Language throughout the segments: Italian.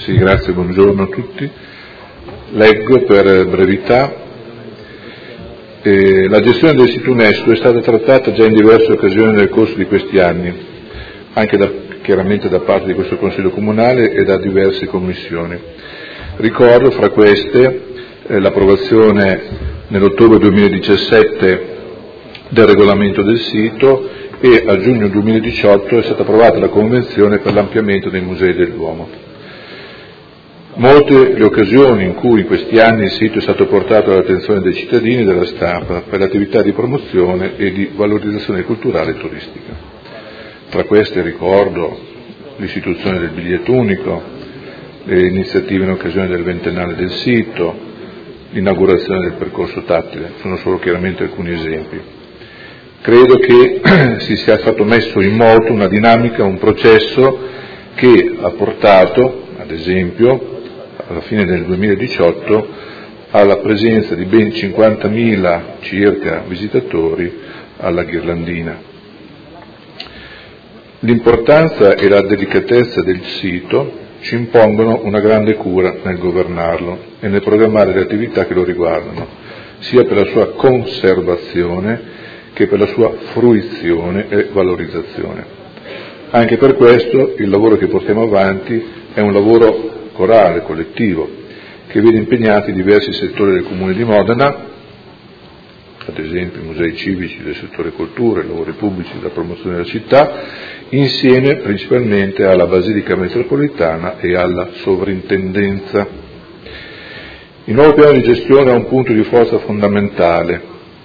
Sì, grazie, buongiorno a tutti. Leggo per brevità. La gestione del sito UNESCO è stata trattata già in diverse occasioni nel corso di questi anni, anche chiaramente da parte di questo Consiglio Comunale e da diverse commissioni. Ricordo fra queste l'approvazione nell'ottobre 2017 del regolamento del sito e a giugno 2018 è stata approvata la Convenzione per l'ampliamento dei musei dell'uomo. Molte le occasioni in cui in questi anni il sito è stato portato all'attenzione dei cittadini e della stampa per le attività di promozione e di valorizzazione culturale e turistica. Tra queste ricordo l'istituzione del biglietto unico, le iniziative in occasione del ventennale del sito, l'inaugurazione del percorso tattile, sono solo chiaramente alcuni esempi. Credo che si sia stato messo in moto una dinamica, un processo che ha portato, ad esempio, alla fine del 2018 alla presenza di ben 50.000 circa visitatori alla Ghirlandina. L'importanza e la delicatezza del sito ci impongono una grande cura nel governarlo e nel programmare le attività che lo riguardano, sia per la sua conservazione che per la sua fruizione e valorizzazione. Anche per questo il lavoro che portiamo avanti è un lavoro corale, collettivo, che vede impegnati diversi settori del Comune di Modena, ad esempio i musei civici del settore cultura, i lavori pubblici della promozione della città, insieme principalmente alla Basilica Metropolitana e alla Sovrintendenza. Il nuovo piano di gestione ha un punto di forza fondamentale.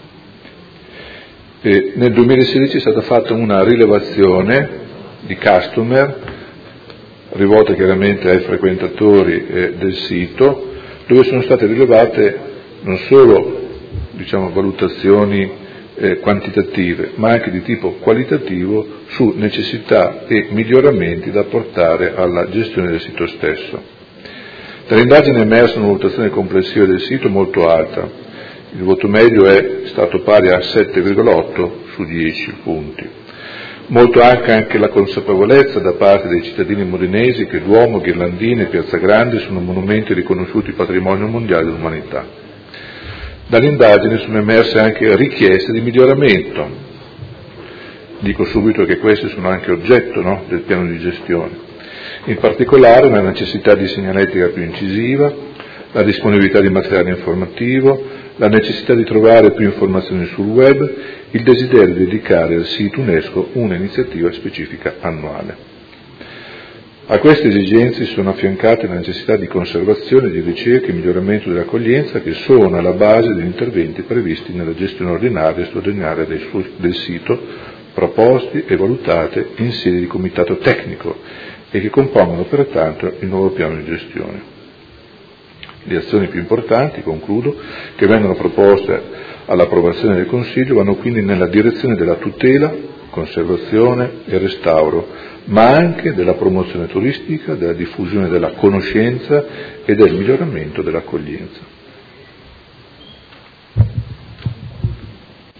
Nel 2016 è stata fatta una rilevazione di customer rivolta chiaramente ai frequentatori del sito, dove sono state rilevate non solo valutazioni quantitative, ma anche di tipo qualitativo su necessità e miglioramenti da apportare alla gestione del sito stesso. Dall'indagine è emersa una valutazione complessiva del sito molto alta, il voto medio è stato pari a 7,8 su 10 punti. Molto anche la consapevolezza da parte dei cittadini modenesi che Duomo, Ghirlandine e Piazza Grande sono monumenti riconosciuti patrimonio mondiale dell'umanità. Dall'indagine sono emerse anche richieste di miglioramento. Dico subito che queste sono anche oggetto del piano di gestione. In particolare la necessità di segnaletica più incisiva, la disponibilità di materiale informativo, la necessità di trovare più informazioni sul web, il desiderio di dedicare al sito UNESCO un'iniziativa specifica annuale. A queste esigenze si sono affiancate la necessità di conservazione, di ricerca e miglioramento dell'accoglienza che sono alla base degli interventi previsti nella gestione ordinaria e straordinaria del sito, proposti e valutate in sede di comitato tecnico e che compongono pertanto il nuovo piano di gestione. Le azioni più importanti, concludo, che vengono proposte all'approvazione del Consiglio vanno quindi nella direzione della tutela, conservazione e restauro, ma anche della promozione turistica, della diffusione della conoscenza e del miglioramento dell'accoglienza.